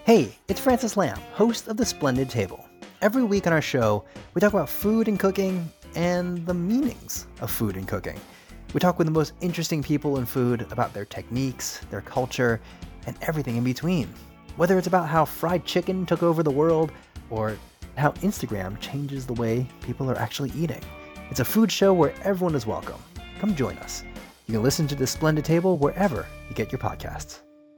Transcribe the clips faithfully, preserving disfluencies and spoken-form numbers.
Hey, it's Francis Lamb, host of The Splendid Table. Every week on our show, we talk about food and cooking and the meanings of food and cooking. We talk with the most interesting people in food about their techniques, their culture, and everything in between. Whether it's about how fried chicken took over the world or how Instagram changes the way people are actually eating. It's a food show where everyone is welcome. Come join us. You can listen to The Splendid Table wherever you get your podcasts.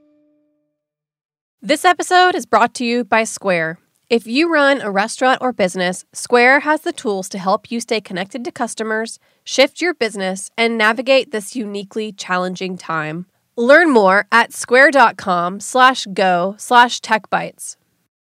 This episode is brought to you by Square. If you run a restaurant or business, Square has the tools to help you stay connected to customers, shift your business, and navigate this uniquely challenging time. Learn more at square.com slash go slash techbytes.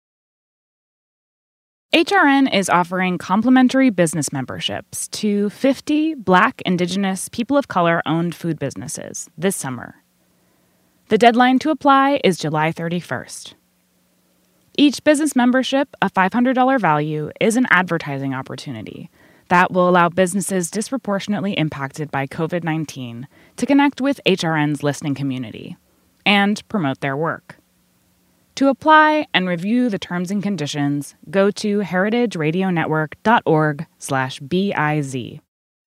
H R N is offering complimentary business memberships to fifty Black, Indigenous, people of color-owned food businesses this summer. The deadline to apply is July thirty-first. Each business membership, a five hundred dollars value, is an advertising opportunity that will allow businesses disproportionately impacted by covid nineteen to connect with H R N's listening community and promote their work. To apply and review the terms and conditions, go to heritageradionetwork.org slash B-I-Z.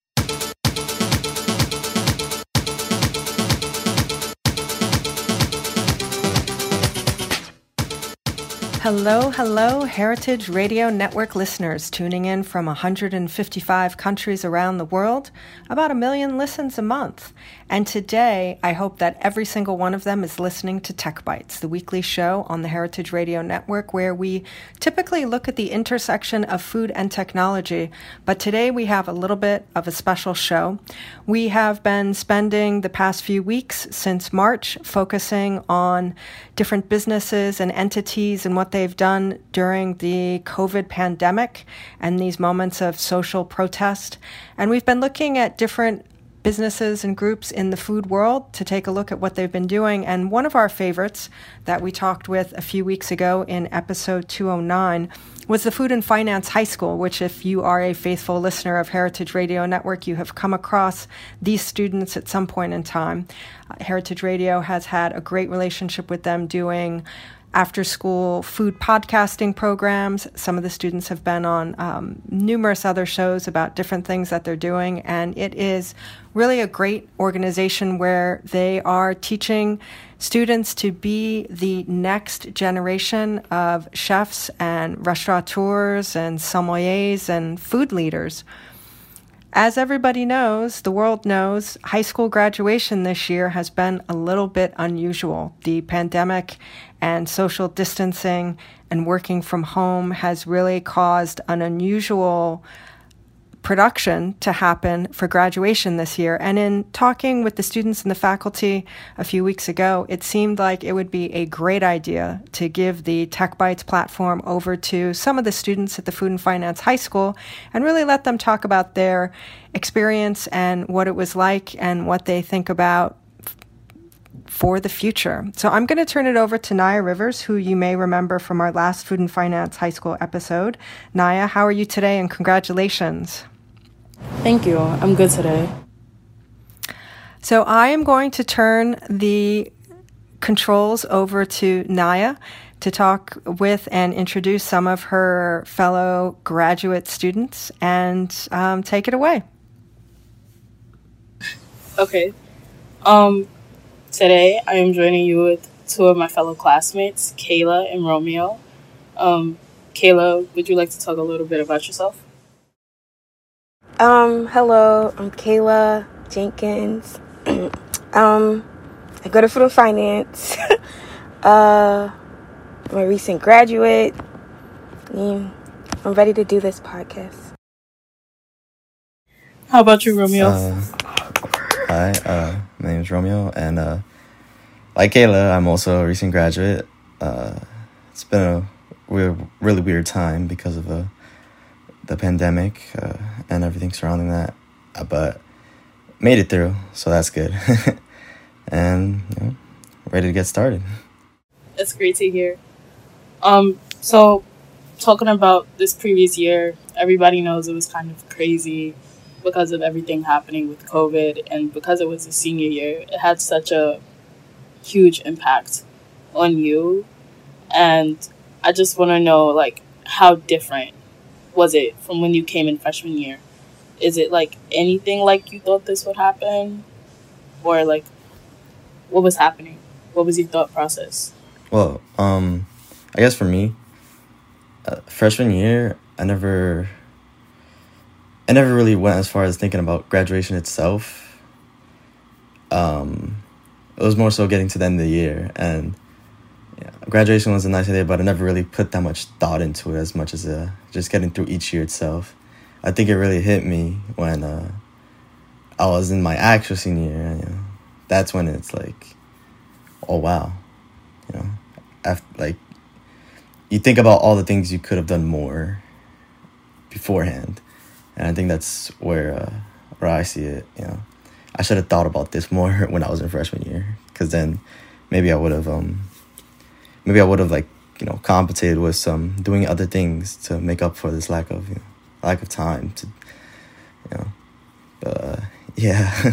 Hello, hello, Heritage Radio Network listeners tuning in from one hundred fifty-five countries around the world, about a million listens a month. And today, I hope that every single one of them is listening to Tech Bites, the weekly show on the Heritage Radio Network, where we typically look at the intersection of food and technology. But today, we have a little bit of a special show. We have been spending the past few weeks since March focusing on different businesses and entities and what they've done during the COVID pandemic and these moments of social protest. And we've been looking at different businesses and groups in the food world to take a look at what they've been doing. And one of our favorites that we talked with a few weeks ago in episode two oh nine was the Food and Finance High School, which if you are a faithful listener of Heritage Radio Network, you have come across these students at some point in time. Uh, Heritage Radio has had a great relationship with them doing after-school food podcasting programs. Some of the students have been on um, numerous other shows about different things that they're doing, and it is really a great organization where they are teaching students to be the next generation of chefs and restaurateurs and sommeliers and food leaders. As everybody knows, the world knows, high school graduation this year has been a little bit unusual. The pandemic and social distancing and working from home has really caused an unusual production to happen for graduation this year. And in talking with the students and the faculty a few weeks ago, it seemed like it would be a great idea to give the Tech Bites platform over to some of the students at the Food and Finance High School and really let them talk about their experience and what it was like and what they think about for the future. So I'm going to turn it over to Naya Rivers, who you may remember from our last Food and Finance High School episode. Naya, how are you today, and congratulations. Thank you. I'm good today. So I am going to turn the controls over to Naya to talk with and introduce some of her fellow graduate students, and um, take it away. Okay. Um, today I am joining you with two of my fellow classmates, Kayla and Romeo. Um, Kayla, would you like to talk a little bit about yourself? Um, hello, I'm Kayla Jenkins. um, I go to Food and Finance. uh, I'm a recent graduate. Yeah, I'm ready to do this podcast. How about you, Romeo? Uh, hi, uh, my name is Romeo, and uh, like Kayla, I'm also a recent graduate. Uh, it's been a weird, really weird time because of uh, the pandemic uh, and everything surrounding that, uh, but made it through, so that's good. And you know, ready to get started. That's great to hear. Um, so talking about this previous year, everybody knows it was kind of crazy because of everything happening with COVID, and because it was a senior year, it had such a huge impact on you. And I just want to know, like, how different was it from when you came in freshman year? Is it, like, anything like you thought this would happen? Or, like, what was happening? What was your thought process? Well, um, I guess for me, uh, freshman year, I never, I never really went as far as thinking about graduation itself. Um, it was more so getting to the end of the year, and yeah, graduation was a nice idea, but I never really put that much thought into it as much as uh, just getting through each year itself. I think it really hit me when uh, I was in my actual senior year. You know, that's when it's like, oh wow, you know, after, like, you think about all the things you could have done more beforehand, and I think that's where uh, where I see it. You know, I should have thought about this more when I was in freshman year, because then maybe I would have um maybe I would have like you know compensated with some doing other things to make up for this lack of you know, lack of time to you know uh yeah.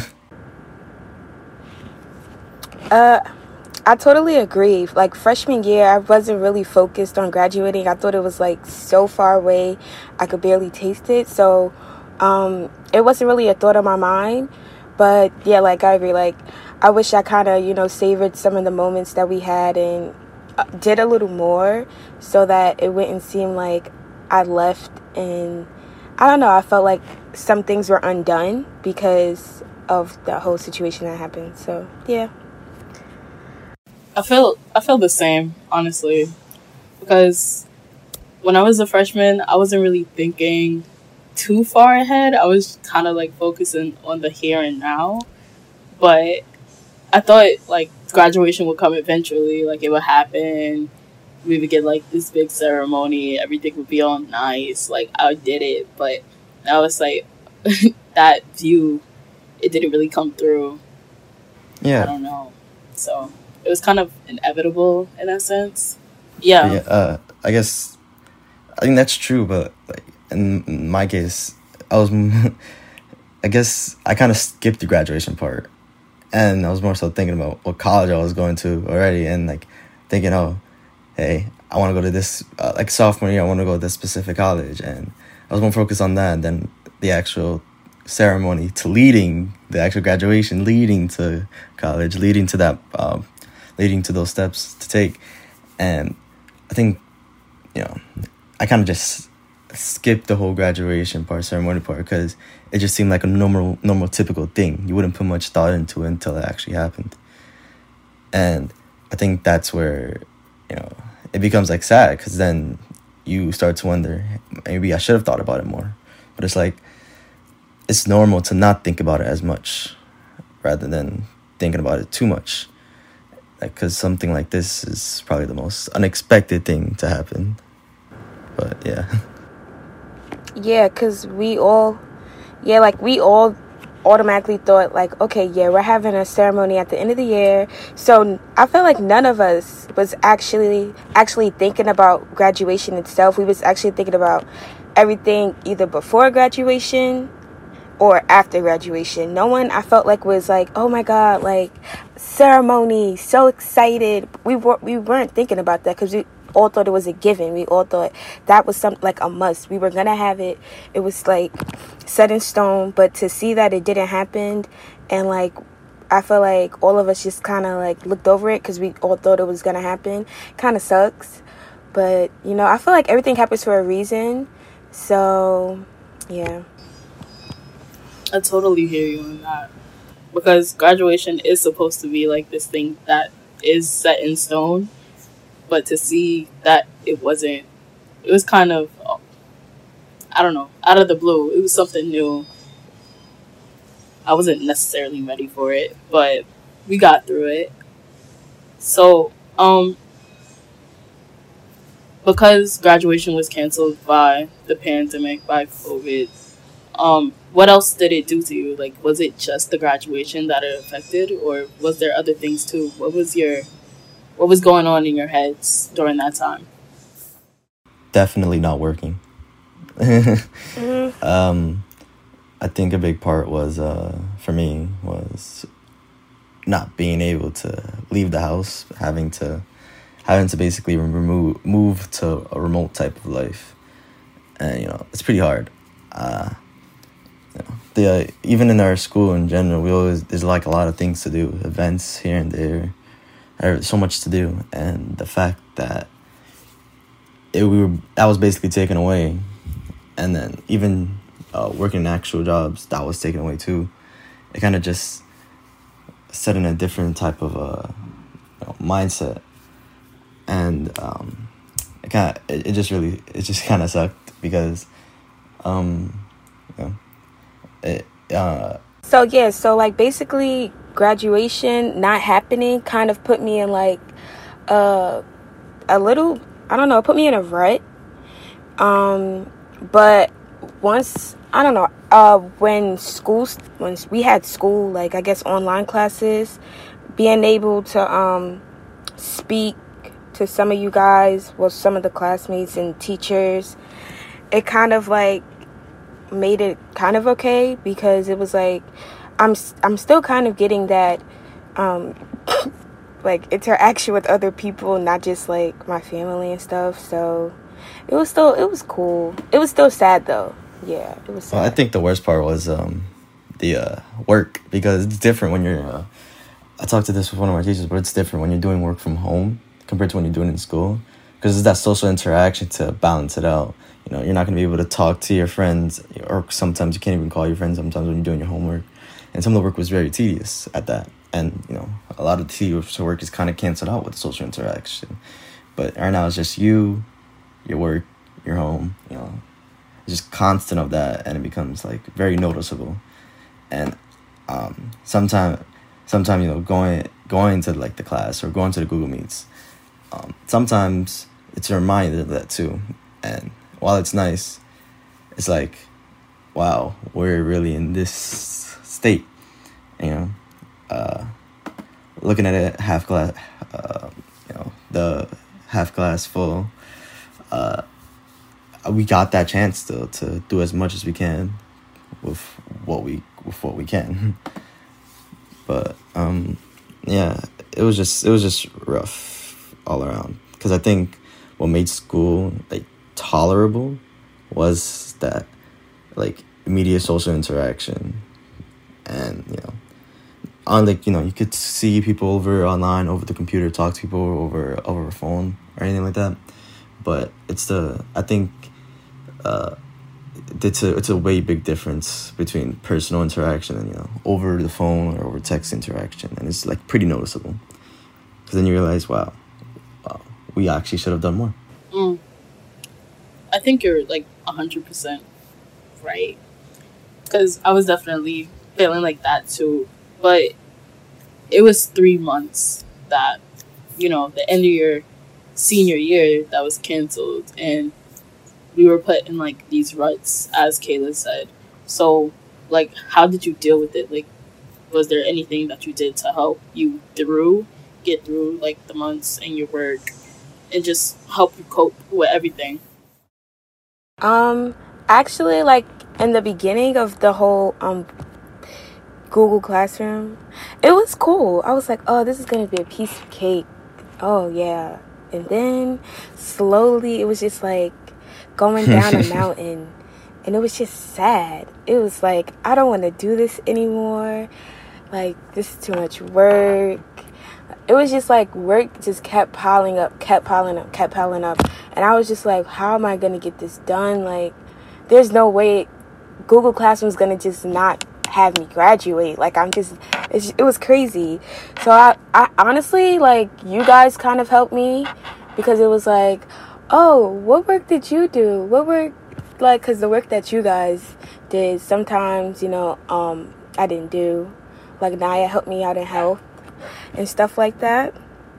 uh I totally agree. Like, freshman year, I wasn't really focused on graduating. I thought it was, like, so far away, I could barely taste it. So, um, it wasn't really a thought on my mind. But, yeah, like, I agree. Like, I wish I kind of, you know, savored some of the moments that we had and uh, did a little more so that it wouldn't seem like I left and, I don't know, I felt like some things were undone because of the whole situation that happened. So, yeah. I feel I feel the same, honestly, because when I was a freshman, I wasn't really thinking too far ahead. I was kind of like focusing on the here and now, but I thought like graduation would come eventually, like it would happen. We would get like this big ceremony, everything would be all nice, like I did it, but I was like that view, it didn't really come through. Yeah. I don't know, so. It was kind of inevitable in that sense. Yeah. yeah uh, I guess, I think that's true, but like in my case, I was, I guess I kind of skipped the graduation part. And I was more so thinking about what college I was going to already and like thinking, oh, hey, I want to go to this, uh, like sophomore year, I want to go to this specific college. And I was more focused on that than the actual ceremony to leading, the actual graduation, leading to college, leading to that, um, leading to those steps to take. And I think, you know, I kind of just skipped the whole graduation part, ceremony part, because it just seemed like a normal, normal, typical thing. You wouldn't put much thought into it until it actually happened. And I think that's where, you know, it becomes like sad, because then you start to wonder, maybe I should have thought about it more. But it's like, it's normal to not think about it as much rather than thinking about it too much. Because something like this is probably the most unexpected thing to happen. But, yeah. Yeah, because we all, yeah, like, we all automatically thought, like, okay, yeah, we're having a ceremony at the end of the year. So I felt like none of us was actually, actually thinking about graduation itself. We was actually thinking about everything either before graduation or after graduation. No one, I felt like, was like, oh my God, like, ceremony, so excited. We, were, we weren't thinking about that because we all thought it was a given. We all thought that was something like a must. We were going to have it. It was like set in stone. But to see that it didn't happen, and like, I feel like all of us just kind of like looked over it because we all thought it was going to happen. Kind of sucks. But, you know, I feel like everything happens for a reason. So, yeah. I totally hear you on that, because graduation is supposed to be like this thing that is set in stone, but to see that it wasn't, it was kind of, I don't know, out of the blue. It was something new. I wasn't necessarily ready for it, but we got through it. So, um, because graduation was canceled by the pandemic, by COVID, um, what else did it do to you? Like, was it just the graduation that it affected, or was there other things too? What was your, what was going on in your heads during that time? Definitely not working. mm-hmm. um, I think a big part was, uh, for me, was not being able to leave the house, having to having to basically remove move to a remote type of life, and you know it's pretty hard. Uh, you know, the uh, even in our school in general, we always there's like a lot of things to do, events here and there, there's so much to do, and the fact that it we were that was basically taken away, and then even uh, working in actual jobs that was taken away too. It kind of just set in a different type of uh, you know, mindset, and um, it kind of it, it just really it just kind of sucked because um, you know, it. Uh, so yeah, so like basically graduation not happening kind of put me in like uh, a little I don't know, it put me in a rut. Um, but once I don't know. Uh, when schools, when we had school, like I guess online classes, being able to um speak to some of you guys, well, some of the classmates and teachers, it kind of like made it kind of okay because it was like I'm I'm still kind of getting that um like interaction with other people, not just like my family and stuff. So it was still it was cool. It was still sad though. Yeah, it was sad. Well, I think the worst part was um, the uh, work, because it's different when you're, uh, I talked to this with one of my teachers, but it's different when you're doing work from home compared to when you're doing it in school, because it's that social interaction to balance it out. You know, you're not going to be able to talk to your friends, or sometimes you can't even call your friends sometimes when you're doing your homework, and some of the work was very tedious at that, and, you know, a lot of the tedious work is kind of canceled out with social interaction, but right now it's just you, your work, your home, you know, just constant of that, and it becomes like very noticeable. And um sometimes sometimes you know going going to like the class or going to the Google Meets, um sometimes it's a reminder of that too. And while it's nice, it's like, wow, we're really in this state, you know. Uh looking at it half glass, uh you know, the half glass full, uh we got that chance still to do as much as we can with what we with what we can. But um, yeah, it was just it was just rough all around, because I think what made school like tolerable was that like immediate social interaction, and you know, on like you know you could see people over online, over the computer, talk to people over over a phone or anything like that. But it's the I think. Uh, it's a it's a way big difference between personal interaction and, you know, over the phone or over text interaction, and it's like pretty noticeable, because then you realize, wow, wow, we actually should have done more. Mm. I think you're like a hundred percent right, because I was definitely feeling like that too. But it was three months that, you know, the end of your senior year that was canceled, and we were put in like these ruts, as Kayla said. So, like, how did you deal with it? Like, was there anything that you did to help you through, get through like the months in your work, and just help you cope with everything? Um, actually, like in the beginning of the whole um Google Classroom, it was cool. I was like, oh, this is gonna be a piece of cake. Oh yeah, and then slowly it was just like going down a mountain, and it was just sad. It was like, I don't want to do this anymore. Like, this is too much work. It was just like work just kept piling up, kept piling up, kept piling up. And I was just like, how am I going to get this done? Like, there's no way Google Classroom is going to just not have me graduate. Like, I'm just, it's, it was crazy. So I, I honestly, like, you guys kind of helped me, because it was like, oh, what work did you do? What work, like, because the work that you guys did, sometimes, you know, um, I didn't do. Like, Naya helped me out in health and stuff like that.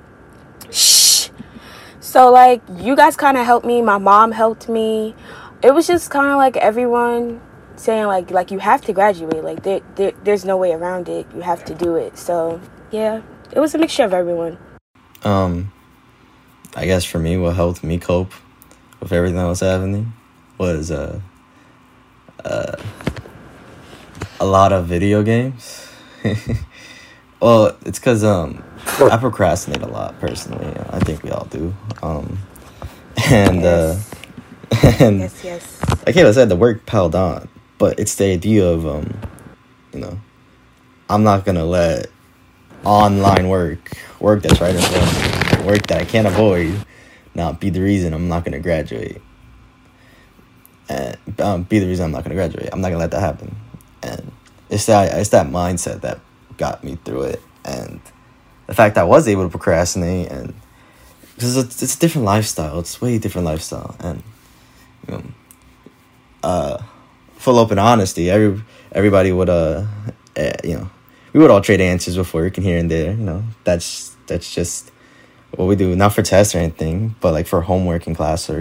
Shh. So, like, you guys kind of helped me. My mom helped me. It was just kind of like everyone saying, like, like you have to graduate. Like, there, there, there's no way around it. You have to do it. So, yeah, it was a mixture of everyone. Um... I guess for me, what helped me cope with everything that was happening was uh, uh, a lot of video games. Well, it's because um, I procrastinate a lot personally. I think we all do. Um, and Yes. uh, and Yes, yes. like Kayla said, the work piled on, but it's the idea of um, you know, I'm not gonna let online work, work that's right in front of me, work that I can't avoid, not be the reason I'm not gonna graduate. And um, be the reason I'm not gonna graduate. I'm not gonna let that happen. And it's that it's that mindset that got me through it, and the fact that I was able to procrastinate, and because it's, it's a different lifestyle. It's way different lifestyle, and you know, uh, full open honesty. Every everybody would uh, uh, you know, we would all trade answers with work and here and there. You know, that's that's just what we do. Not for tests or anything, but like for homework and classwork.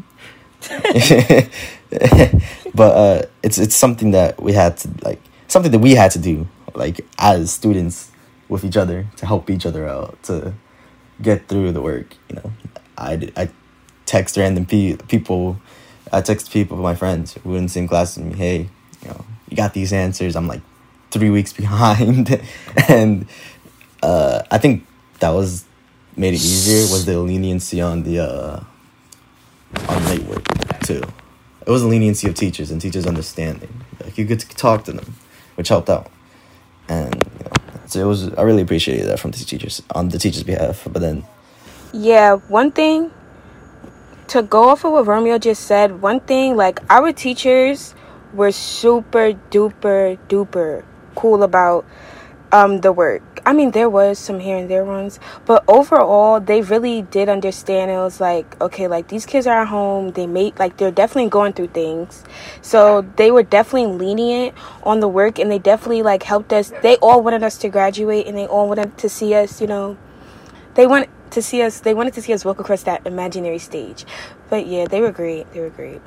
But uh, it's it's something that we had to like something that we had to do like as students with each other to help each other out to get through the work. You know, I I text random pe- people. I text people, my friends who in the same class as me. Hey, you know, you got these answers. I'm like three weeks behind, and uh, I think that was made it easier was the leniency on the uh, on late work too. It was a leniency of teachers and teachers understanding. Like you get to talk to them, which helped out, and you know, so it was. I really appreciated that from the teachers on the teachers' behalf. But then, Yeah, one thing to go off of what Romeo just said, one thing, like, our teachers were super duper duper cool about um the work. I mean, there was some here and there ones, but overall they really did understand. It was like, okay, like, these kids are at home, they made, like, they're definitely going through things, so they were definitely lenient on the work, and they definitely, like, helped us. They all wanted us to graduate, and they all wanted to see us, you know, they want to see us they wanted to see us walk across that imaginary stage. But yeah, they were great. They were great.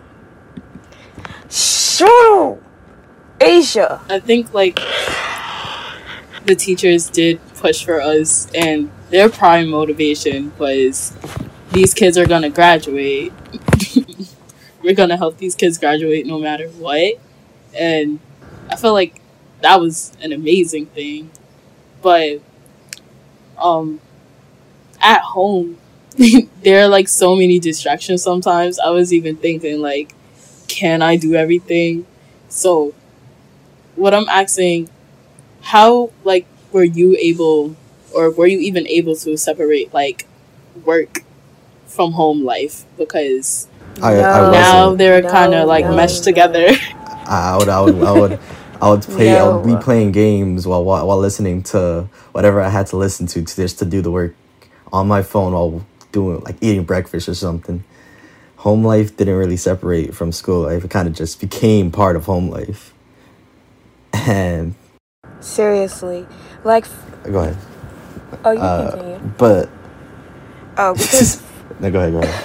Shoo! Asia. I think like the teachers did push for us, and their prime motivation was these kids are gonna graduate. We're gonna help these kids graduate no matter what. And I feel like that was an amazing thing. But um at home there are like so many distractions sometimes. I was even thinking like, can I do everything? So what I'm asking, how like were you able, or were you even able to separate like work from home life? Because I, No. I now wasn't. they're No, kind of like no, meshed no. together. I would, I would, I would, I would play. I would be No. playing games while while while listening to whatever I had to listen to to just to do the work on my phone while doing like eating breakfast or something. Home life didn't really separate from school life. It kind of just became part of home life. And Seriously. Like, go ahead. oh, you Uh, continue. but Oh, because no, go ahead. Go ahead.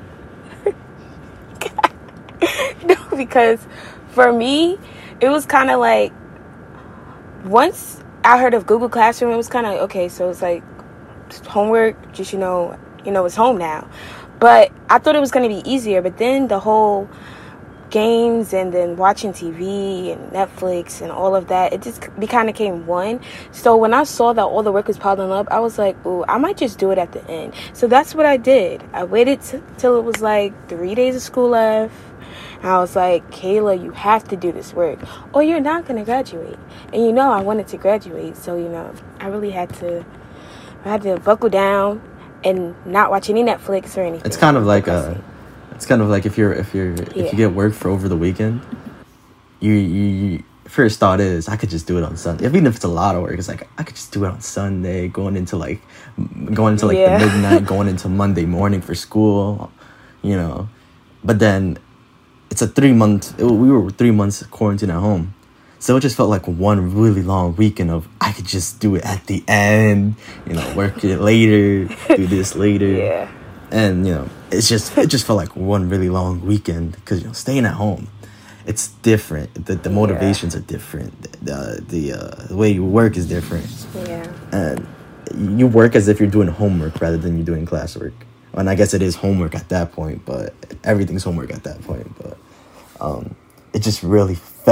no, because for me, it was kind of like, once I heard of Google Classroom, it was kind of okay. So it's like homework, just you know, you know, it's home now. But I thought it was going to be easier. But then the whole games and then watching T V and Netflix and all of that, it just be kind of came one. So when I saw that all the work was piling up, I was like, ooh, I might just do it at the end. So that's what I did. I waited t- till it was like three days of school left. And I was like, Kayla, you have to do this work or you're not going to graduate. And you know, I wanted to graduate. So, you know, I really had to, I had to buckle down and not watch any Netflix or anything. It's kind of like a, it's kind of like if you're if you're if Yeah. you get work for over the weekend, you you, you first thought is I could just do it on Sunday. Even if it's a lot of work, it's like I could just do it on Sunday, going into like m- going into like Yeah. the midnight, going into Monday morning for school, you know. But then it's a three month. It, we were three months quarantined at home, so it just felt like one really long weekend of I could just do it at the end, you know, work it later, do this later. Yeah. And you know, it's just it just felt like one really long weekend because you know, staying at home, it's different. The the Yeah. motivations are different. The the, uh, the way you work is different, Yeah. and you work as if you're doing homework rather than you're doing classwork. And I guess it is homework at that point, but everything's homework at that point. But um, it just really felt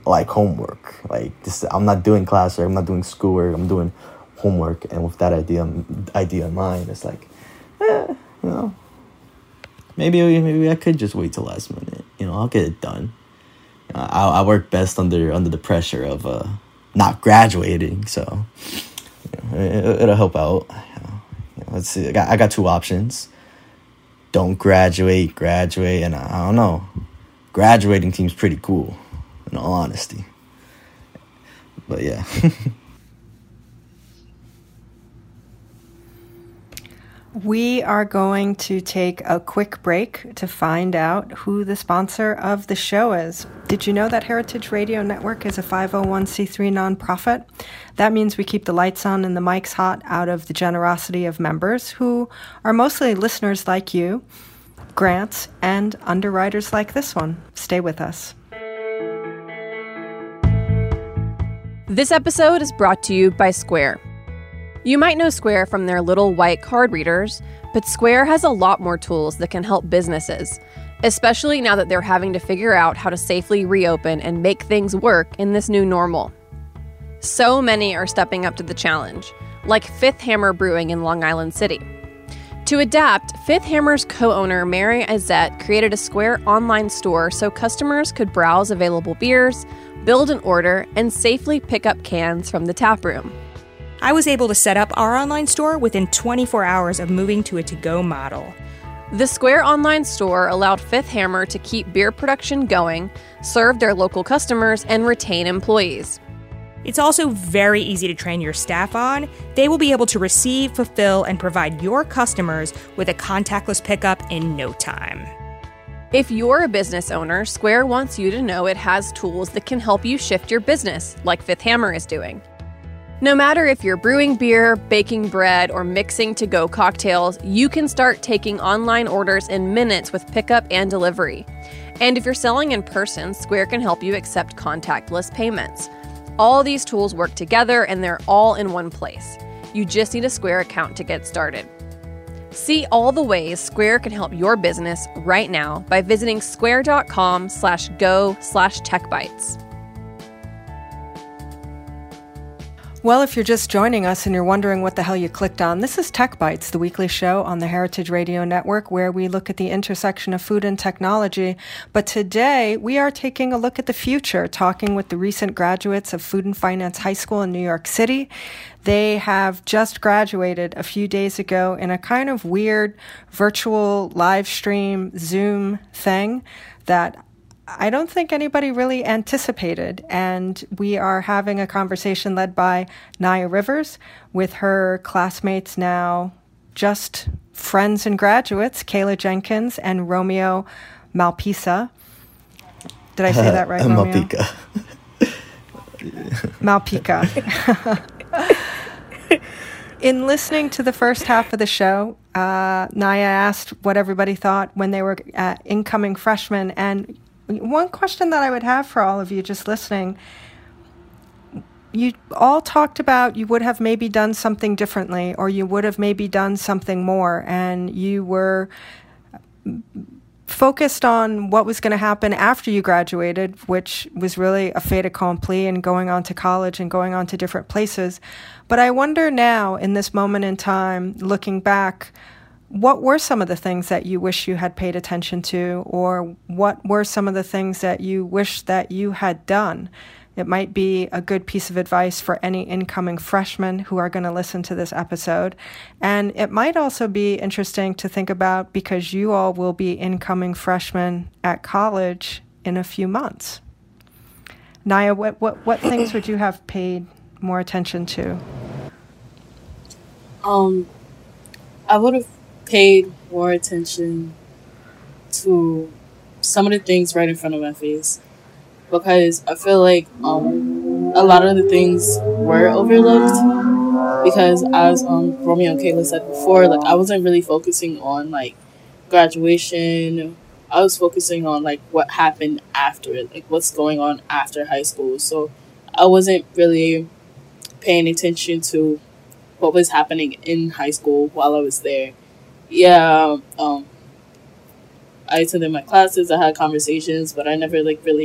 like homework. Like this, I'm not doing classwork, I'm not doing schoolwork, I'm doing homework. And with that idea idea in mind, it's like, eh, you know, maybe maybe I could just wait till last minute. You know, I'll get it done. Uh, I I work best under under the pressure of uh not graduating, so you know, it, it'll help out. You know, you know, let's see. I got I got two options. Don't graduate, graduate, and I, I don't know. Graduating seems pretty cool, in all honesty. But yeah. We are going to take a quick break to find out who the sponsor of the show is. Did you know that Heritage Radio Network is a five oh one c three nonprofit? That means we keep the lights on and the mics hot out of the generosity of members who are mostly listeners like you, grants, and underwriters like this one. Stay with us. This episode is brought to you by Square. You might know Square from their little white card readers, but Square has a lot more tools that can help businesses, especially now that they're having to figure out how to safely reopen and make things work in this new normal. So many are stepping up to the challenge, like Fifth Hammer Brewing in Long Island City. To adapt, Fifth Hammer's co-owner Mary Izette created a Square online store so customers could browse available beers, build an order, and safely pick up cans from the tap room. I was able to set up our online store within twenty-four hours of moving to a to-go model. The Square online store allowed Fifth Hammer to keep beer production going, serve their local customers, and retain employees. It's also very easy to train your staff on. They will be able to receive, fulfill, and provide your customers with a contactless pickup in no time. If you're a business owner, Square wants you to know it has tools that can help you shift your business, like Fifth Hammer is doing. No matter if you're brewing beer, baking bread, or mixing to-go cocktails, you can start taking online orders in minutes with pickup and delivery. And if you're selling in person, Square can help you accept contactless payments. All these tools work together and they're all in one place. You just need a Square account to get started. See all the ways Square can help your business right now by visiting square.com slash go slash techbytes. Well, if you're just joining us and you're wondering what the hell you clicked on, this is Tech Bites, the weekly show on the Heritage Radio Network where we look at the intersection of food and technology. But today, we are taking a look at the future, talking with the recent graduates of Food and Finance High School in New York City. They have just graduated a few days ago in a kind of weird virtual live stream Zoom thing that I don't think anybody really anticipated, and we are having a conversation led by Naya Rivers with her classmates now, just friends and graduates, Kayla Jenkins and Romeo Malpica. Did I say that right, Romeo? Malpica. Malpica. In listening to the first half of the show, uh, Naya asked what everybody thought when they were uh, incoming freshmen, and one question that I would have for all of you just listening, you all talked about you would have maybe done something differently, or you would have maybe done something more, and you were focused on what was going to happen after you graduated, which was really a fait accompli and going on to college and going on to different places. But I wonder now, in this moment in time, looking back, what were some of the things that you wish you had paid attention to, or what were some of the things that you wish that you had done? It might be a good piece of advice for any incoming freshmen who are going to listen to this episode. And it might also be interesting to think about because you all will be incoming freshmen at college in a few months. Naya, what, what, what things would you have paid more attention to? Um, I would have paid more attention to some of the things right in front of my face, because I feel like um, a lot of the things were overlooked because, as um, Romeo and Kayla said before, like I wasn't really focusing on like graduation. I was focusing on like what happened after it, like what's going on after high school. So I wasn't really paying attention to what was happening in high school while I was there. Yeah, um, I attended my classes, I had conversations, but I never like really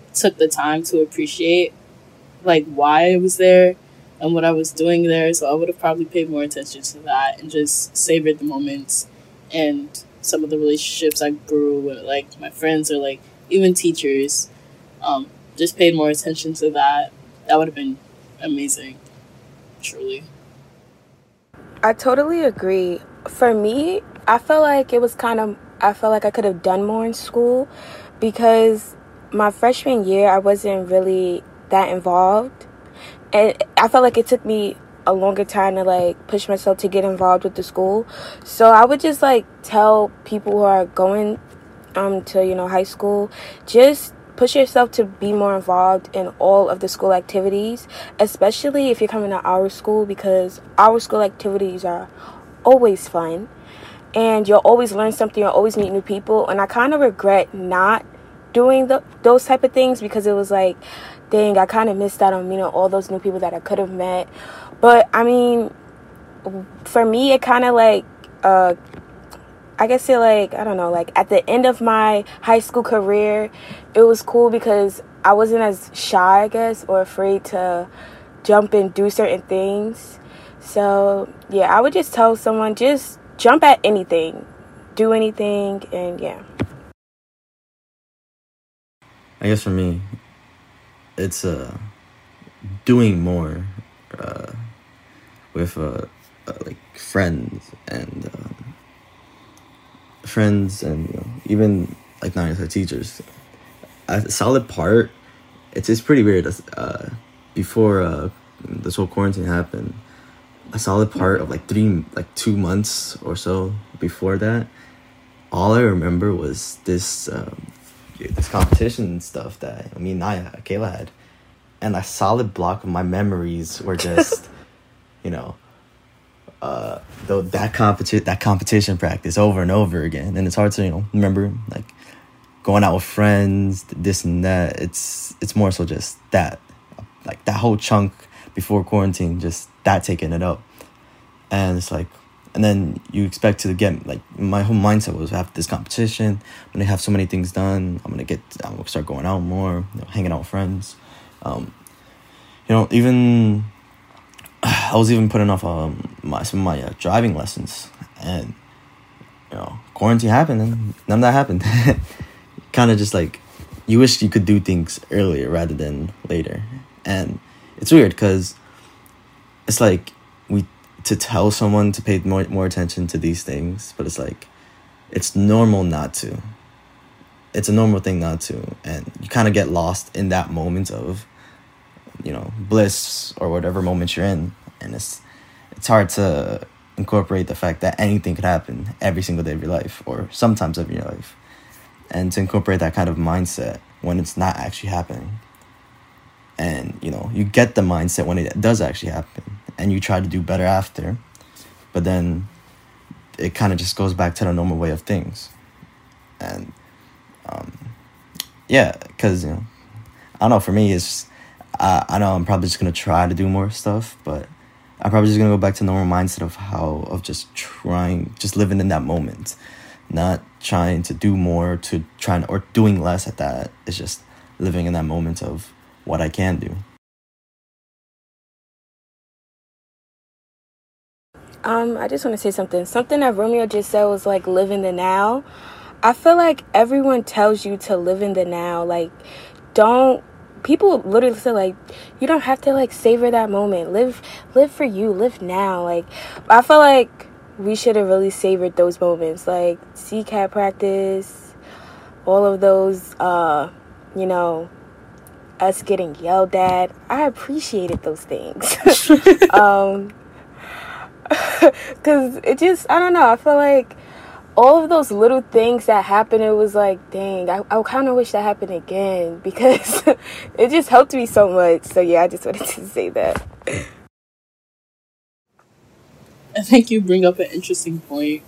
took the time to appreciate like why I was there and what I was doing there. So I would have probably paid more attention to that and just savored the moments and some of the relationships I grew with, like my friends or like even teachers. Um, just paid more attention to that. That would have been amazing, truly. I totally agree. For me, I felt like it was kind of, I felt like I could have done more in school because my freshman year, I wasn't really that involved. And I felt like it took me a longer time to like push myself to get involved with the school. So I would just like tell people who are going um to, you know, high school, just push yourself to be more involved in all of the school activities, especially if you're coming to our school, because our school activities are always fun and you'll always learn something, you'll always meet new people. And I kind of regret not doing the, those type of things because it was like, dang, I kind of missed out on meeting all those new people that I could have met. But I mean, for me, it kind of like, uh, I guess it like, I don't know, like at the end of my high school career, it was cool because I wasn't as shy, I guess, or afraid to jump and do certain things. So yeah, I would just tell someone, just jump at anything, do anything, and yeah. I guess for me, it's uh, doing more uh, with uh, uh, like friends and um, friends and you know, even like not necessarily teachers. A solid part. It's it's pretty weird. Uh, before uh, this whole quarantine happened, a solid part of like three, like two months or so before that, all I remember was this. Um, this competition stuff that me and Naya, Kayla had, and a solid block of my memories were just, you know, uh, though that competition that competition practice over and over again, and it's hard to you know remember like going out with friends, this and that. It's it's more so just that, like that whole chunk before quarantine, just that taking it up, and it's like. And then you expect to get, like, my whole mindset was after this competition, I'm going to have so many things done. I'm going to get, I'm going to start going out more, you know, hanging out with friends. Um, you know, even, I was even putting off um, my, some of my uh, driving lessons. And, you know, quarantine happened and none of that happened. Kind of just like, you wish you could do things earlier rather than later. And it's weird because it's like, we, to tell someone to pay more more attention to these things, but it's like it's normal not to. It's a normal thing not to, and you kind of get lost in that moment of, you know, bliss or whatever moment you're in, and it's it's hard to incorporate the fact that anything could happen every single day of your life, or sometimes of your life, and to incorporate that kind of mindset when it's not actually happening. And, you know, you get the mindset when it does actually happen, and you try to do better after, but then it kind of just goes back to the normal way of things. And, um, yeah, because, you know, I don't know, for me, it's just, I, I know I'm probably just going to try to do more stuff, but I'm probably just going to go back to the normal mindset of how, of just trying, just living in that moment, not trying to do more to trying, or doing less at that. It's just living in that moment of what I can do. Um, I just want to say something. Something that Romeo just said was like live in the now. I feel like everyone tells you to live in the now. Like, don't, people literally say like, you don't have to like savor that moment. Live, live for you. Live now. Like, I feel like we should have really savored those moments. Like C C A T practice, all of those, uh, you know, us getting yelled at. I appreciated those things. um, because it just, I don't know, I feel like all of those little things that happened, it was like, dang, I, I kind of wish that happened again, because it just helped me so much. So yeah, I just wanted to say that. I think you bring up an interesting point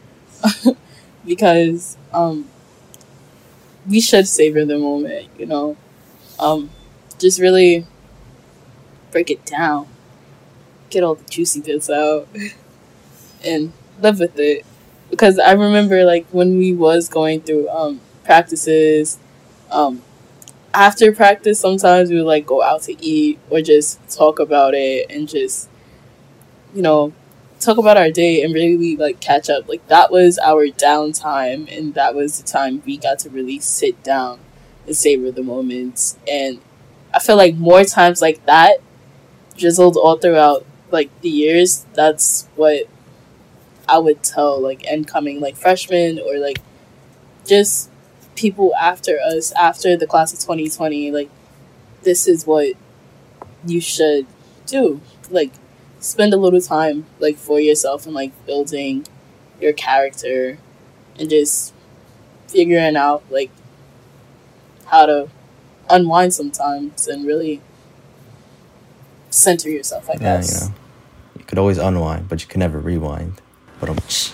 because um, we should savor the moment, you know, um, just really break it down. Get all the juicy bits out and live with it. Because I remember like when we was going through um practices, um after practice, sometimes we would like go out to eat or just talk about it and just, you know, talk about our day and really like catch up. Like that was our downtime, and that was the time we got to really sit down and savor the moments. And I feel like more times like that, drizzled all throughout like the years, that's what I would tell like incoming like freshmen or like just people after us, after the class of twenty twenty. Like, this is what you should do. Like, spend a little time like for yourself and like building your character and just figuring out like how to unwind sometimes and really center yourself, I Yeah, guess. you know, you could always unwind, but you can never rewind. But I'm.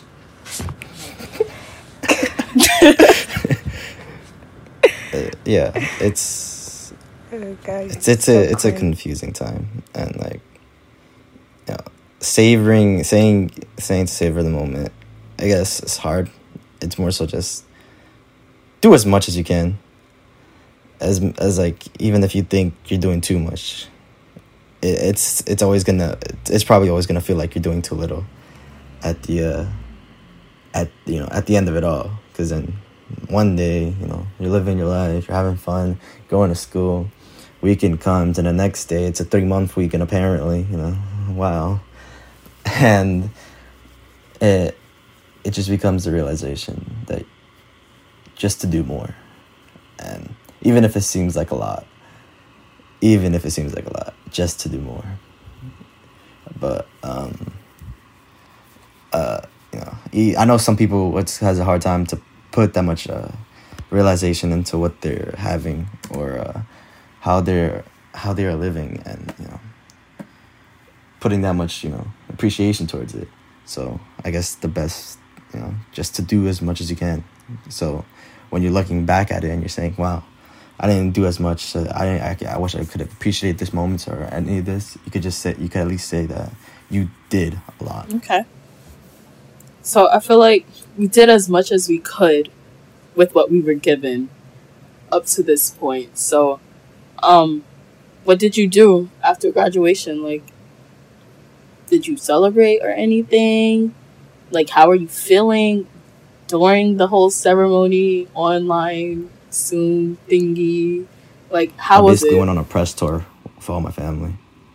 uh, yeah, it's Oh, guys, it's it's so a it's a cringe. confusing time, and like, you know, savoring saying saying to savor the moment. I guess it's hard. It's more so just do as much as you can. As as like, even if you think you're doing too much, it, it's it's always gonna it's probably always gonna feel like you're doing too little at the uh, at you know at the end of it all. Because then one day, you know, you're living your life, you're having fun, going to school, weekend comes, and the next day it's a three month weekend apparently. You know, wow, and it it just becomes the realization that just to do more. And even if it seems like a lot, even if it seems like a lot, just to do more. But, um, uh, you know, e- I know some people what's, has a hard time to put that much uh, realization into what they're having or uh, how they're how they are living, and you know, putting that much you know appreciation towards it. So I guess the best, you know, just to do as much as you can. So when you're looking back at it and you're saying, wow, I didn't do as much, so I didn't, I, I wish I could have appreciated this moment or any of this, you could just say, you could at least say that you did a lot. Okay. So I feel like we did as much as we could with what we were given up to this point. So, um, what did you do after graduation? Like, did you celebrate or anything? Like, how are you feeling during the whole ceremony, online, Zoom thingy? Like, how I was basically it? went on a press tour for all my family.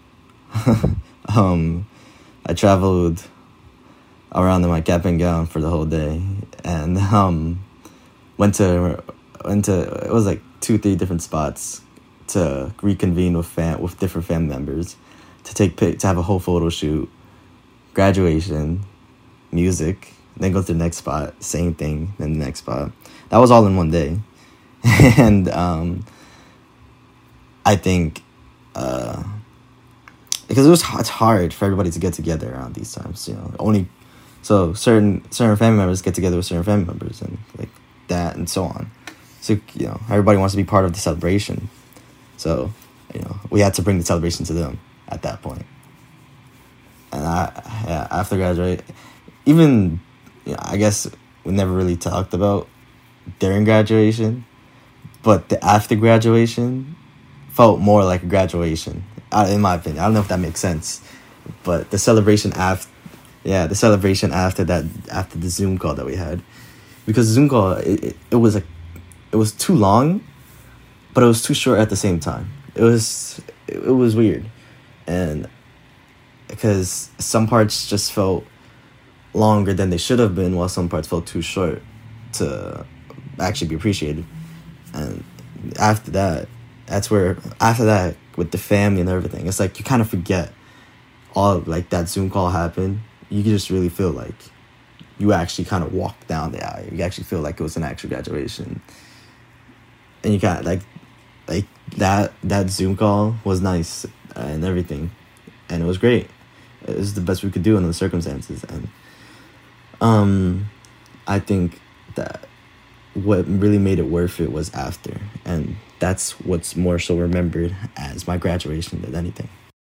um, I traveled around in my cap and gown for the whole day, and um, went to went to it was like two, three different spots to reconvene with fam with different family members, to take pic to have a whole photo shoot, graduation, music, then go to the next spot, same thing, then the next spot. That was all in one day. And um, I think uh, because it was it's hard for everybody to get together around these times, you know. Only so certain certain family members get together with certain family members and like that and so on. So you know, everybody wants to be part of the celebration. So you know, we had to bring the celebration to them at that point. And I yeah, after graduate, even you know, I guess we never really talked about during graduation. But the after graduation felt more like a graduation, in my opinion. I don't know if that makes sense, but the celebration after, yeah, the celebration after that, after the Zoom call that we had, because the Zoom call it, it, it was a, it was too long, but it was too short at the same time. It was it, it was weird, and because some parts just felt longer than they should have been, while some parts felt too short to actually be appreciated. And after that, that's where, after that, with the family and everything, it's like you kind of forget all of, like, that Zoom call happened. You can just really feel like you actually kind of walked down the aisle. You actually feel like it was an actual graduation. And you kind of, like, like that, that Zoom call was nice and everything. And it was great. It was the best we could do in the circumstances. And um, I think that what really made it worth it was after, and that's what's more so remembered as my graduation than anything.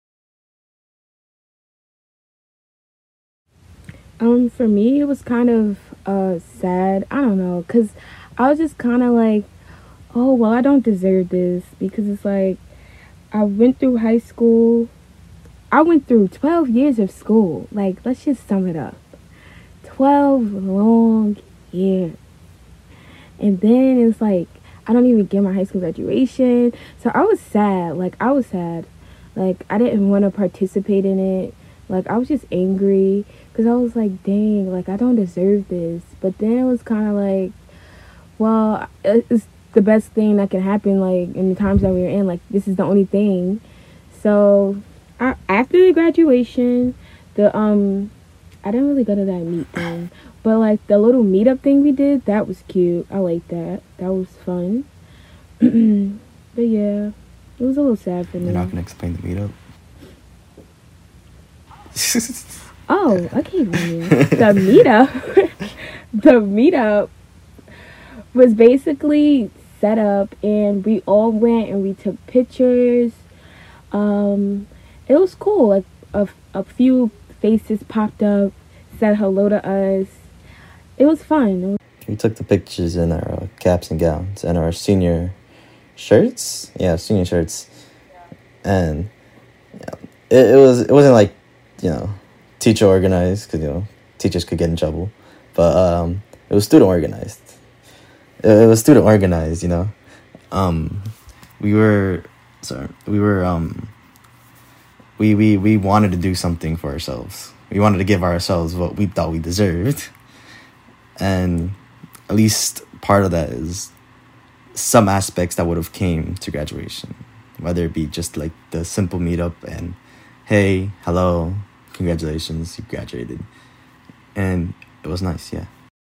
Um, for me, it was kind of uh sad. I don't know, cause I was just kind of like, oh, well, I don't deserve this, because it's like, I went through high school. I went through twelve years of school. Like, let's just sum it up. twelve long years. And then it's like, I don't even get my high school graduation. So I was sad. Like, I was sad. Like, I didn't want to participate in it. Like, I was just angry. Because I was like, dang, like, I don't deserve this. But then it was kind of like, well, it's the best thing that can happen, like, in the times that we were in. Like, this is the only thing. So, I, after the graduation, the, um, I didn't really go to that meet thing. But, like, the little meetup thing we did, that was cute. I liked that. That was fun. But, yeah, it was a little sad for me. You're not going to explain the meetup? Oh, okay, Romeo. The meetup, the meetup was basically set up, and we all went and we took pictures. Um, it was cool. Like a, a few faces popped up, said hello to us. It was fun. We took the pictures in our uh, caps and gowns and our senior shirts. Yeah, senior shirts, and yeah, it, it was it wasn't like, you know, teacher organized, because, you know, teachers could get in trouble, but um, it was student organized. It, it was student organized, you know. Um, we were sorry, we were um, we we we wanted to do something for ourselves. We wanted to give ourselves what we thought we deserved, and at least part of that is some aspects that would have came to graduation, whether it be just like the simple meetup and hey, hello, congratulations, you graduated. And it was nice, yeah.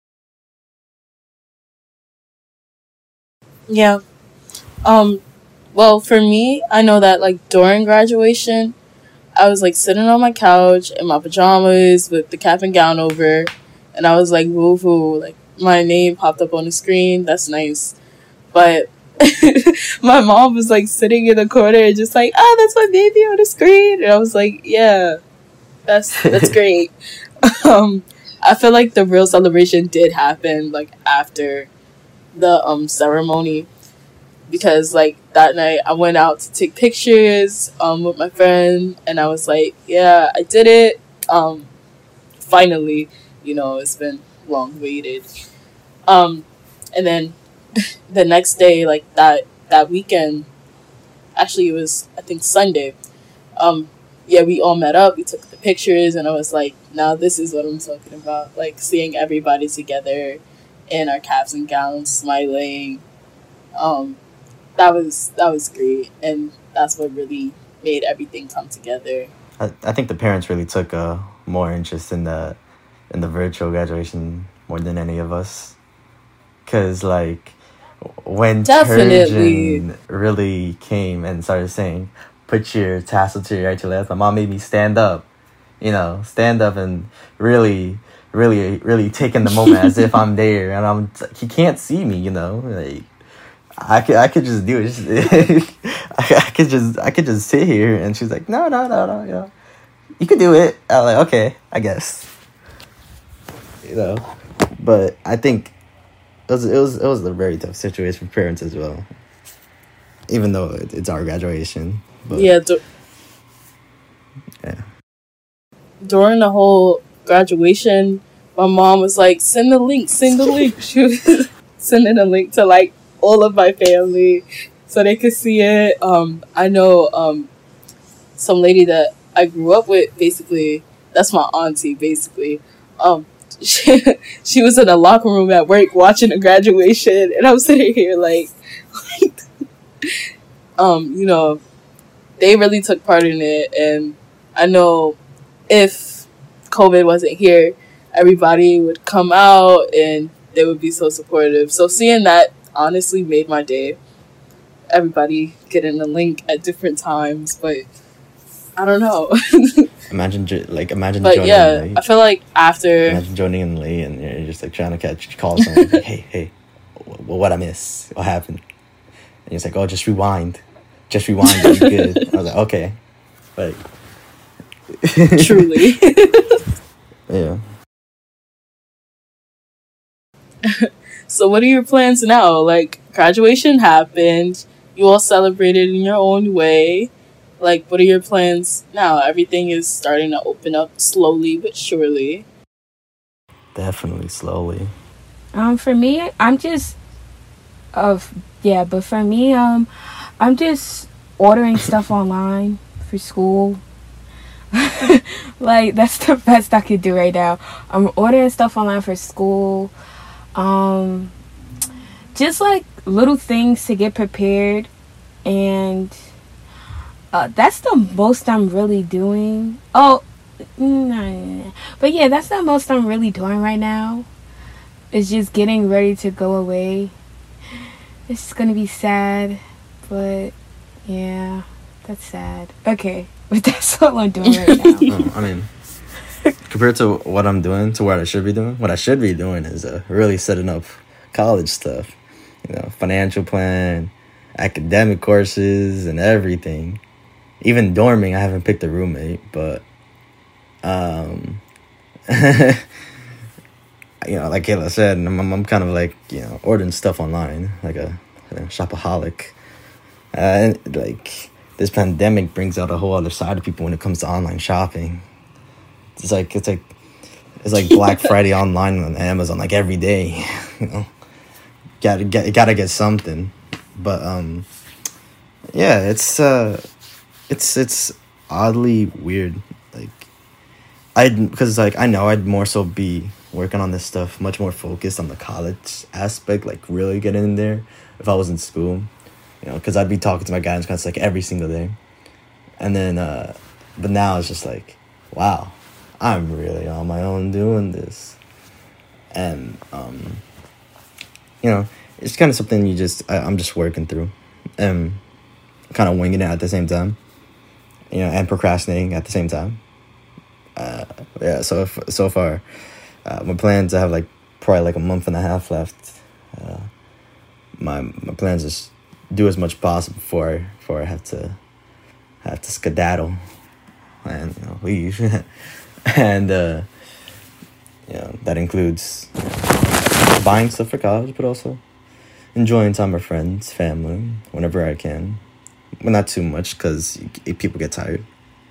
Yeah. Um, well, for me, I know that, like, during graduation, I was, like, sitting on my couch in my pajamas with the cap and gown over, and I was like, woo-hoo, like, my name popped up on the screen. That's nice. But my mom was, like, sitting in the corner and just like, oh, that's my baby on the screen. And I was like, yeah, that's that's great. um, I feel like the real celebration did happen, like, after the um ceremony. Because, like, that night I went out to take pictures um with my friend. And I was like, yeah, I did it. Um, finally, you know, it's been long waited. Um, and then the next day, like that, that weekend, actually it was, I think, Sunday. Um, yeah, we all met up, we took the pictures, and I was like, now this is what I'm talking about. Like, seeing everybody together in our caps and gowns, smiling. Um, that was, that was great. And that's what really made everything come together. I, I think the parents really took uh, more interest in the, in the virtual graduation more than any of us. Because, like, when Definitely. Turgeon really came and started saying, put your tassel to your right to your left, my mom made me stand up, you know, stand up and really, really, really taking the moment as if I'm there. And I'm, he can't see me, you know, like, I could, I could just do it. Just, I, I could just, I could just sit here. And she's like, no, no, no, no, you know, you could do it. I'm like, okay, I guess, you know, but I think It was, it was it was a very tough situation for parents as well, even though it, it's our graduation. But, yeah, du- yeah. During the whole graduation, my mom was like, "Send the link, send the link." She was sending a link to, like, all of my family so they could see it. Um, I know um, some lady that I grew up with. Basically, that's my auntie. Basically, um. She, she was in a locker room at work watching the graduation, and I'm sitting here like, like um, you know, they really took part in it. And I know if COVID wasn't here, everybody would come out and they would be so supportive. So seeing that honestly made my day. Everybody getting the link at different times, but I don't know. Imagine, like, imagine but joining yeah, late. I feel like after... Imagine joining in late and you're just, like, trying to catch, call someone, like, hey, hey, what what'd I miss? What happened? And he's like, oh, just rewind. Just rewind, it's good. I was like, okay. Like... Truly. Yeah. So what are your plans now? Like, graduation happened. You all celebrated in your own way. Like, what are your plans now? Everything is starting to open up slowly but surely. Definitely slowly. Um, for me, I'm just, of yeah, but for me, um, I'm just ordering stuff online for school. Like, that's the best I could do right now. I'm ordering stuff online for school. Um, just like little things to get prepared, and uh, that's the most I'm really doing. Oh, no, no, no. But yeah, that's the most I'm really doing right now. It's just getting ready to go away. It's gonna be sad, but yeah, that's sad. Okay, but that's all I'm doing right now. Oh, I mean, compared to what I'm doing, to what I should be doing, what I should be doing is uh, really setting up college stuff. You know, financial plan, academic courses, and everything. Even dorming, I haven't picked a roommate, but um, you know, like Kayla said, I'm, I'm kind of like, you know, ordering stuff online, like a, a shopaholic. Uh, and like this pandemic brings out a whole other side of people when it comes to online shopping. It's like it's like it's like Black Friday online on Amazon, like every day. You know, gotta get gotta get something. But um, yeah, it's uh, it's it's oddly weird. Like I because like I know I'd more so be working on this stuff, much more focused on the college aspect, like really getting in there if I was in school, you know, because I'd be talking to my guidance counselor like every single day. And then, uh, but now it's just like, wow, I'm really on my own doing this. And, um, you know, it's kind of something you just, I, I'm just working through and kind of winging it at the same time, you know, and procrastinating at the same time. Uh, yeah, so if, so far, Uh, my plan to have like probably like a month and a half left. Uh, my my plans is do as much possible before I, before I have to have to skedaddle and, you know, leave. And uh, you know, that includes buying stuff for college, but also enjoying time with friends, family, whenever I can. Well, not too much because people get tired.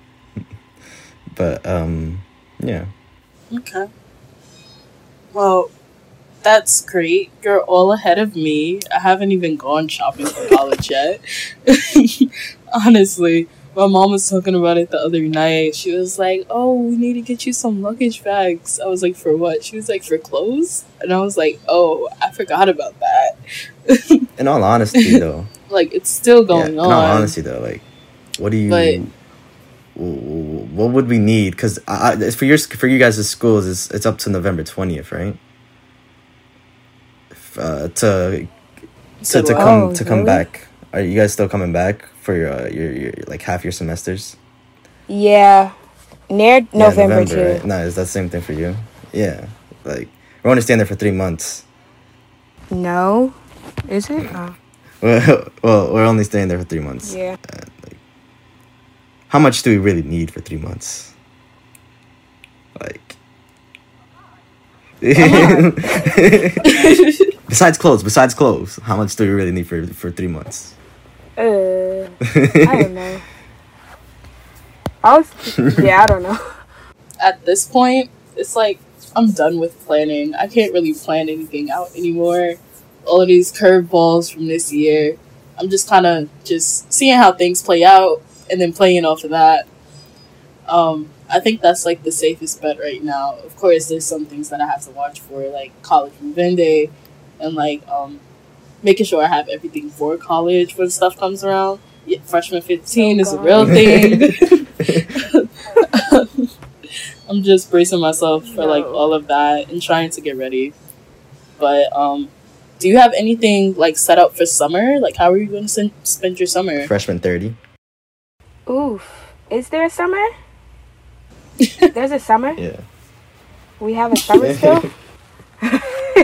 But um, yeah. Okay. Well, that's great. You're all ahead of me. I haven't even gone shopping for college yet. Honestly, my mom was talking about it the other night. She was like, oh, we need to get you some luggage bags. I was like, for what? She was like, for clothes? And I was like, oh, I forgot about that. In all honesty, though. Like, it's still going yeah, on. In all honesty, though, like, what do you... But, what would we need? Because for your for you guys' schools, it's it's up to November twentieth, right? Uh, to to to come oh, to come really? back. Are you guys still coming back for your uh, your, your like half your semesters? Yeah, near yeah, November, November too. Right? No, is that the same thing for you? Yeah, like we're only staying there for three months. No, is it? Oh. Well, well, we're only staying there for three months. Yeah. Uh, like, how much do we really need for three months? Like, besides clothes, besides clothes, how much do we really need for for three months? Uh, I don't know. I was, yeah, I don't know. At this point, it's like I'm done with planning. I can't really plan anything out anymore. All of these curveballs from this year, I'm just kind of just seeing how things play out and then playing off of that. Um, I think that's like the safest bet right now. Of course, there's some things that I have to watch for, like college Mvende, and like um, making sure I have everything for college when stuff comes around. Yeah, freshman fifteen oh, is God. a real thing. I'm just bracing myself for like all of that and trying to get ready. But um, do you have anything like set up for summer? Like, how are you going to sen- spend your summer? Freshman thirty. Oof. Is there a summer? There's a summer? Yeah. We have a summer still? uh,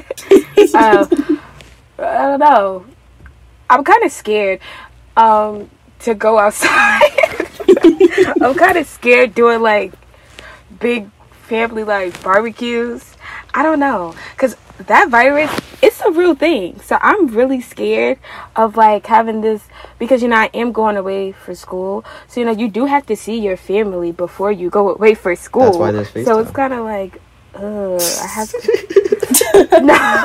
I don't know. I'm kind of scared um, to go outside. I'm kind of scared doing like big family like barbecues. I don't know. Because that virus, it's a real thing. So I'm really scared of like having this, because you know I am going away for school. So you know you do have to see your family before you go away for school. That's why there's FaceTime. So it's kind of like, uh, I have to.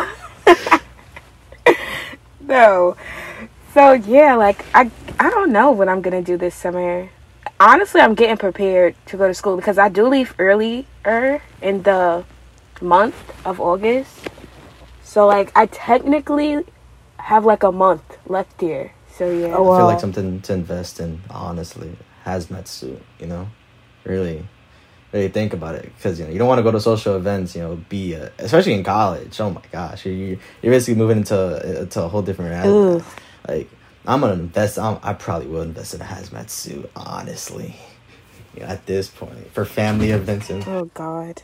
no. no. So yeah, like I I don't know what I'm gonna do this summer. Honestly, I'm getting prepared to go to school because I do leave earlier in the month of August. So like I technically have like a month left here. So yeah. Oh, wow. I feel like something to invest in, honestly. Hazmat suit, you know? Really, really think about it. Because, you know, you don't want to go to social events, you know, be, a, especially in college. Oh my gosh. You're, you're basically moving into, into a whole different reality. Like, I'm going to invest, I'm, I probably will invest in a hazmat suit, honestly. You know, at this point. For family events. And, oh, God.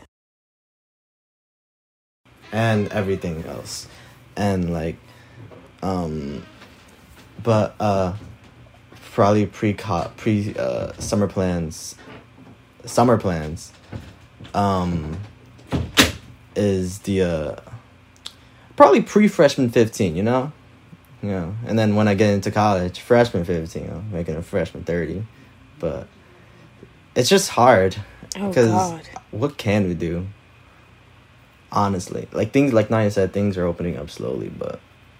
And everything else. And, like, um... But, uh... probably pre pre uh summer plans summer plans um is the uh probably pre freshman fifteen, you know you know and then when I get into college, freshman fifteen, you know, making a freshman thirty. But it's just hard because oh, what can we do, honestly? Like things like Naya said, things are opening up slowly, but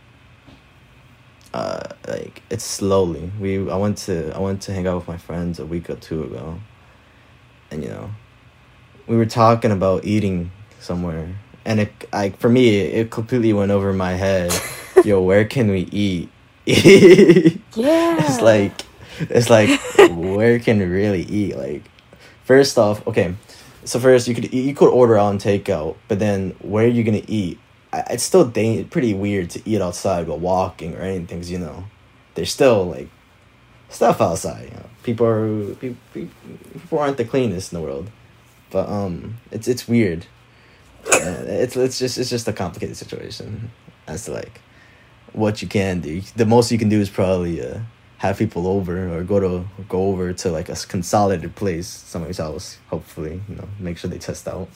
Uh, like it's slowly. We I went to I went to hang out with my friends a week or two ago, and you know, we were talking about eating somewhere, and it like for me it completely went over my head. Yo, where can we eat? Yeah, it's like it's like where can we really eat? Like, first off, okay, so first you could you could order on takeout, but then where are you gonna eat? It's still dang- pretty weird to eat outside while walking or anything, because, you know, there's still, like, stuff outside, you know. People are, people, people aren't the cleanest in the world. But, um, it's it's weird. Uh, it's it's just it's just a complicated situation as to, like, what you can do. The most you can do is probably uh, have people over or go to go over to, like, a consolidated place, somebody's house, hopefully, you know, make sure they test out.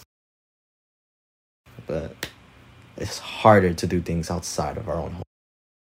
But it's harder to do things outside of our own home.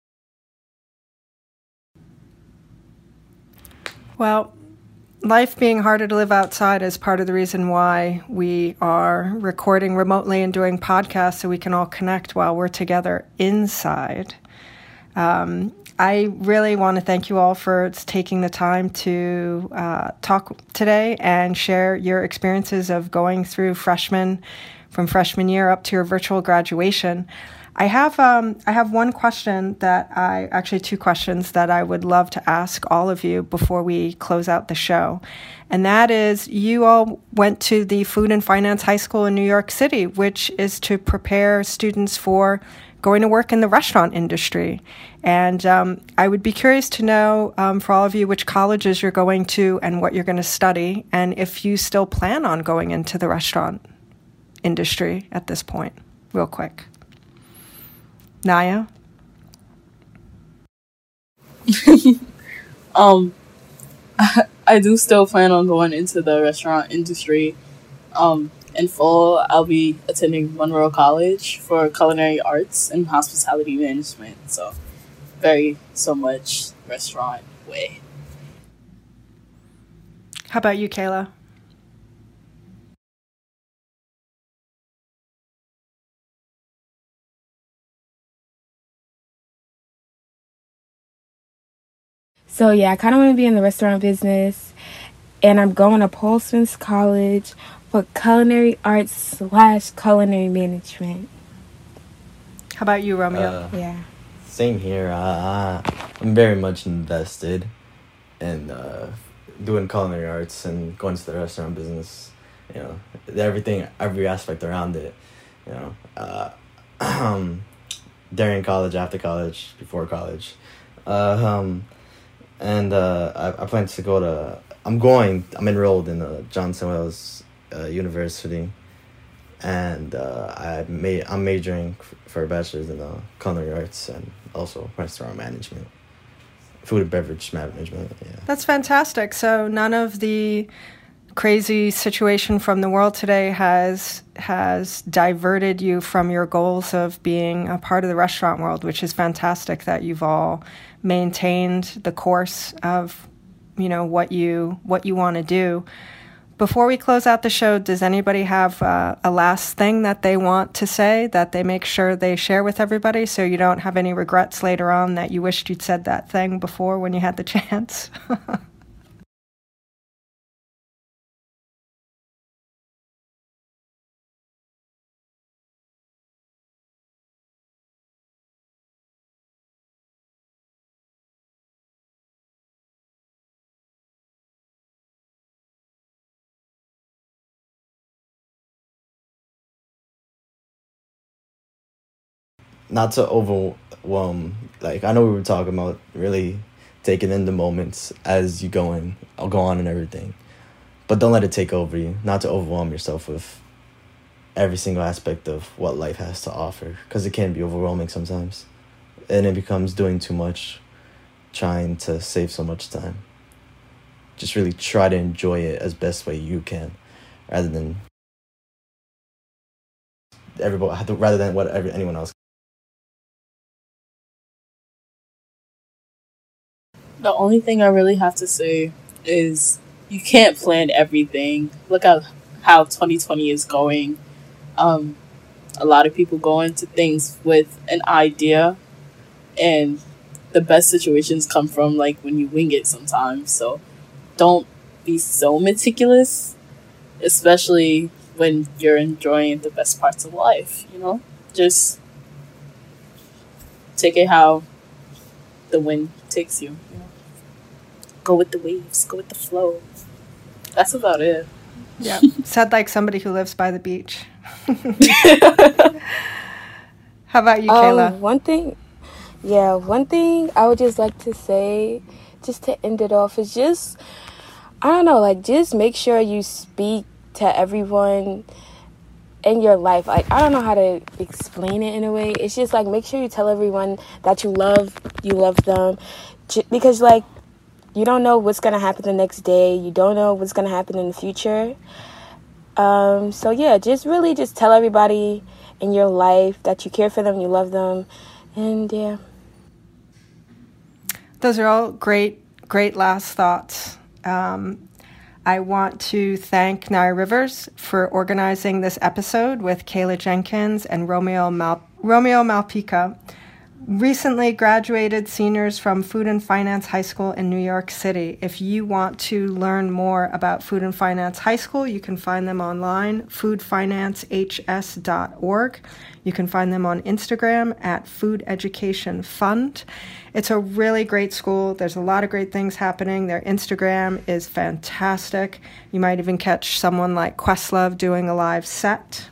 Well, life being harder to live outside is part of the reason why we are recording remotely and doing podcasts so we can all connect while we're together inside. Um, I really want to thank you all for taking the time to uh, talk today and share your experiences of going through freshman from freshman year up to your virtual graduation. I have um, I have one question that I, actually two questions that I would love to ask all of you before we close out the show. And that is, you all went to the Food and Finance High School in New York City, which is to prepare students for going to work in the restaurant industry. And um, I would be curious to know um, for all of you which colleges you're going to and what you're going to study, and if you still plan on going into the restaurant industry at this point, real quick. Naya? um, I, I do still plan on going into the restaurant industry. Um, in fall, I'll be attending Monroe College for culinary arts and hospitality management. So, very so much restaurant way. How about you, Kayla? So yeah, I kind of want to be in the restaurant business, and I'm going to Paul Smith College for culinary arts slash culinary management. How about you, Romeo? Uh, yeah. Same here. Uh, I'm very much invested in uh, doing culinary arts and going to the restaurant business. You know, everything, every aspect around it. You know, uh, during college, after college, before college. Uh, um. And uh, I, I plan to go to, I'm going, I'm enrolled in uh, Johnson Wales uh, University. And uh, I may, I'm majoring f- for a bachelor's in uh, culinary arts and also restaurant management. Food and beverage management, yeah. That's fantastic. So none of the crazy situation from the world today has has diverted you from your goals of being a part of the restaurant world, which is fantastic that you've all maintained the course of, you know, what you what you want to do. Before we close out the show, does anybody have uh, a last thing that they want to say that they make sure they share with everybody so you don't have any regrets later on that you wished you'd said that thing before when you had the chance? Not to overwhelm, like, I know we were talking about really taking in the moments as you go in, I'll go on and everything, but don't let it take over you, not to overwhelm yourself with every single aspect of what life has to offer, because it can be overwhelming sometimes, and it becomes doing too much, trying to save so much time. Just really try to enjoy it as best way you can, rather than everybody, rather than what every, anyone else. The only thing I really have to say is you can't plan everything. Look at how twenty twenty is going. Um, a lot of people go into things with an idea, and the best situations come from like when you wing it sometimes. So don't be so meticulous, especially when you're enjoying the best parts of life, you know? Just take it how the wind takes you. you know? Go with the waves, go with the flow. That's about it. Yeah, said like somebody who lives by the beach. How about you, Kayla? Um, one thing, yeah, one thing I would just like to say, just to end it off, is just, I don't know, like, just make sure you speak to everyone in your life. Like, I don't know how to explain it in a way. It's just like, make sure you tell everyone that you love, you love them, because like, you don't know what's going to happen the next day. You don't know what's going to happen in the future. Um, so, yeah, just really just tell everybody in your life that you care for them, you love them, and, yeah. Those are all great, great last thoughts. Um, I want to thank Naira Rivers for organizing this episode with Kayla Jenkins and Romeo Mal- Romeo Malpica. Recently graduated seniors from Food and Finance High School in New York City. If you want to learn more about Food and Finance High School, you can find them online, food finance h s dot org. You can find them on Instagram at Food Education Fund. It's a really great school. There's a lot of great things happening. Their Instagram is fantastic. You might even catch someone like Questlove doing a live set.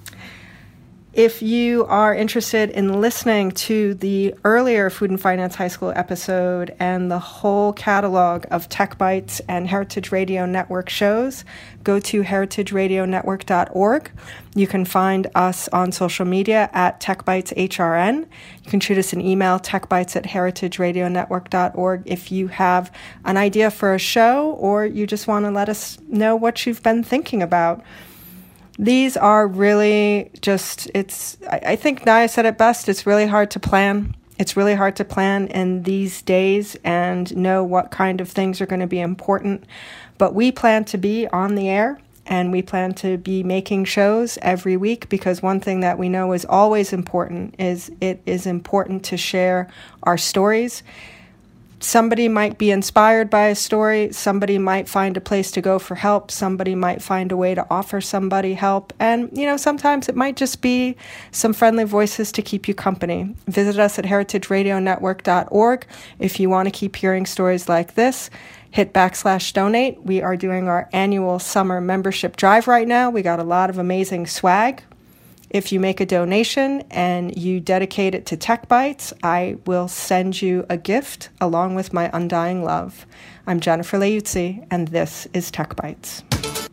If you are interested in listening to the earlier Food and Finance High School episode and the whole catalog of Tech Bites and Heritage Radio Network shows, go to heritage radio network dot org. You can find us on social media at TechBitesHRN. You can shoot us an email, techbites at heritage radio network dot org, if you have an idea for a show or you just want to let us know what you've been thinking about. These are really just, it's, I, I think Naya said it best, it's really hard to plan. It's really hard to plan in these days and know what kind of things are going to be important. But we plan to be on the air and we plan to be making shows every week, because one thing that we know is always important is it is important to share our stories. Somebody might be inspired by a story, somebody might find a place to go for help, somebody might find a way to offer somebody help, and, you know, sometimes it might just be some friendly voices to keep you company. Visit us at heritage radio network dot org if you want to keep hearing stories like this. Hit backslash donate. We are doing our annual summer membership drive right now. We got a lot of amazing swag. If you make a donation and you dedicate it to Tech Bites, I will send you a gift along with my undying love. I'm Jennifer Leuzzi, and this is Tech Bites.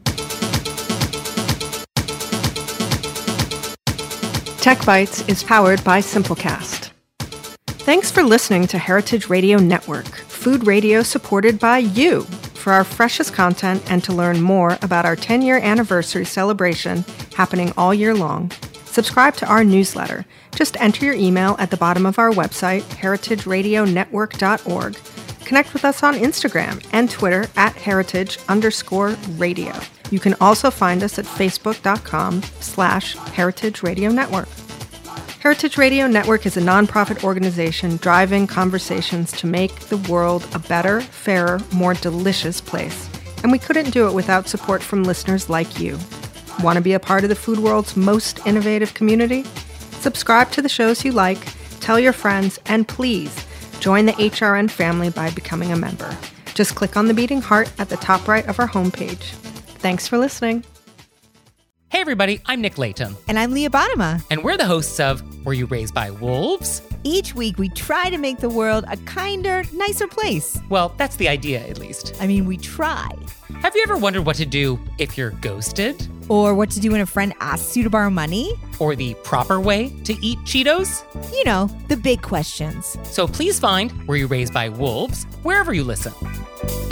Tech Bites is powered by Simplecast. Thanks for listening to Heritage Radio Network, food radio supported by you. For our freshest content and to learn more about our ten-year anniversary celebration happening all year long, subscribe to our newsletter. Just enter your email at the bottom of our website, heritage radio network dot org. Connect with us on Instagram and Twitter at heritage underscore radio. You can also find us at facebook.com slash heritage radio network. Heritage Radio Network is a nonprofit organization driving conversations to make the world a better, fairer, more delicious place. And we couldn't do it without support from listeners like you. Want to be a part of the food world's most innovative community? Subscribe to the shows you like, tell your friends, and please join the H R N family by becoming a member. Just click on the beating heart at the top right of our homepage. Thanks for listening. Hey everybody, I'm Nick Latham. And I'm Leah Bottima. And we're the hosts of Were You Raised by Wolves? Each week we try to make the world a kinder, nicer place. Well, that's the idea, at least. I mean, we try. Have you ever wondered what to do if you're ghosted? Or what to do when a friend asks you to borrow money? Or the proper way to eat Cheetos? You know, the big questions. So please find Were You Raised by Wolves wherever you listen.